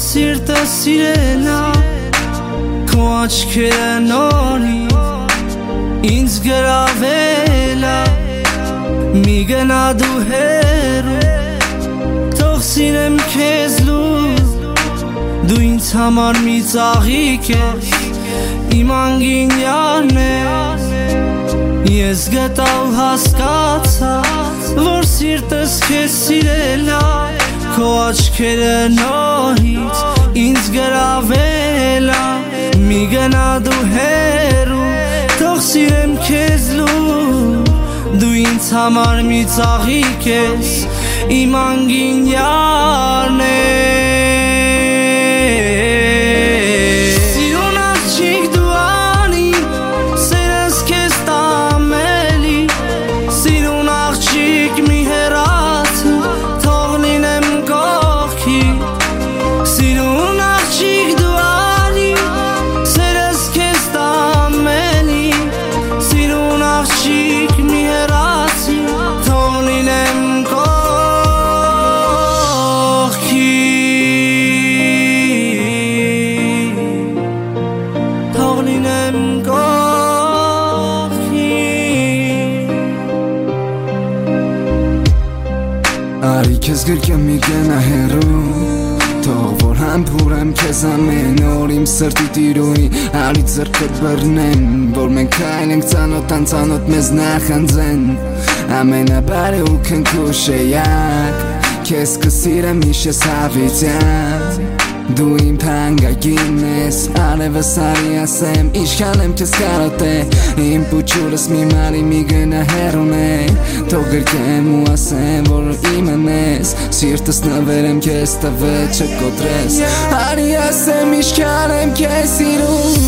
սիրտը սիրելա Քո աչքերը նորից ինձ գրավելա Մի գնա դու հեռու Թող սիրեմ քեզ լուր Դու ինձ համար մի ծաղիկ ես Իմ անգինյարն ես Ես գտա ու հասկացա Որ սիրտս քեզ սիրելա Քո աչքերը նորից ինձ գրավելա Մի գնա դու հեռու Թող սիրեմ քեզ լուր Դու ինձ համար մի ծաղիկ ես Իմ անգինյարն ես Սիրուն աղջիկ դու անի Սերս քեզ տամելի Սիրուն աղջիկ մի հեռացու Թող լինեմ կողքի Սիրուն աղջիկ դու անի Սերս քեզ տամելի Սիրուն աղջիկ մի հեռացու Թող լինեմ կողքի Թող լինեմ կողքի Արի քեզ գրկեմ մի գնա հեռու Թող որ համբուրեմ քեզ ամեն օր իմ սրտի տիրուի Արի ձեռքդ բռնեմ Որ մենք քայլենք ծանոթ անծանոթ մեզ նախանձեն Ամենաբարի ու քնքուշ էակ Քեզ կսիրեմ իշես հավիտյան Դու իմ թանկագինն ես Արևս արի ասեմ Ինչքան եմ քեզ կարոտե Իմ պուչուրս մի մարի մի գնա հեռուն է Թող գրկեմ ու ասեմ որ իմն ես Սիրտս նվերեմ քեզ տվե չկոտրես Արի ասեմ ինչքան եմ քեզ սիրում